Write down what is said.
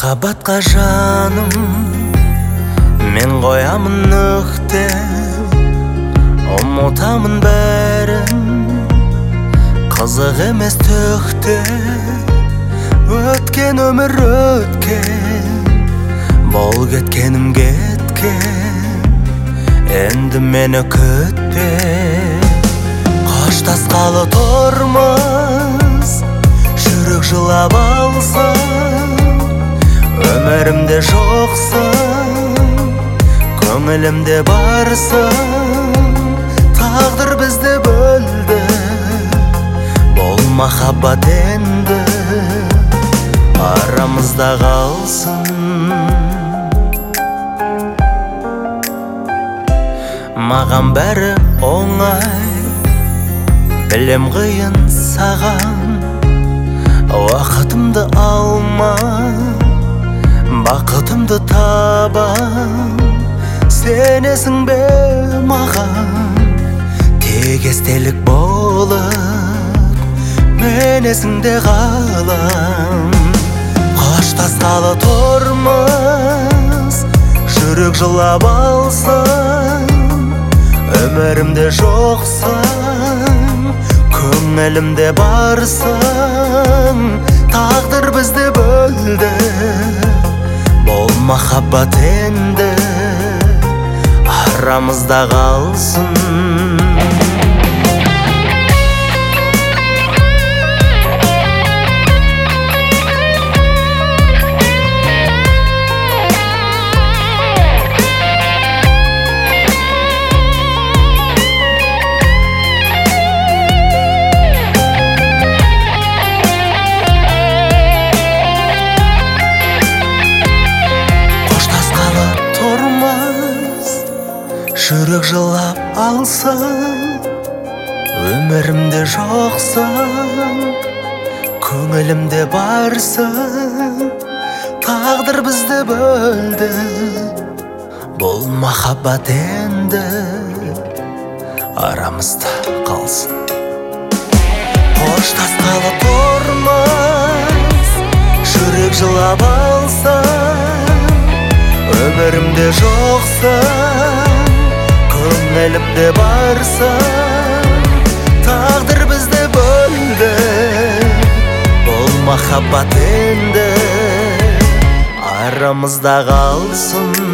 Махаббатқа жаным мен қоямын нүкте, ұмытамын бәрін, қызық емес төкте. Өткен өмір өткен, бол кеткенім кеткен, енді мені күтпе. Қоштасқалы тұрмыз, жүрек жылап алса, өмірімде жоқсың, көңілімде барсың. Тағдыр бізді бөлді, бұл махаббат енді арамызда қалсын. Маған бәрі оңай, білем қиын саған, уақытымды алма, бақытымды табам. Сенесің бе маған, тек естелік болып, мен есіңде қалам. Қоштасқалы тұрмыз, жүрек жылап алса, өмірімде жоқсың, көңілімде барсың. Тағдыр бізді бөлді, бұл махаббат енді арамызда қалсын. Жүрек жылап алса, өмірімде жоқсың, көңілімде барсың. Тағдыр бізді бөлді, бұл махаббат енді арамызда қалсын. Қоштасқалы тұрмыз, жүрек жылап алса, өмірімде жоқсың, көңілімде барсың. Тағдыр бізді бөлді, бұл махаббат енді арамызда қалсын.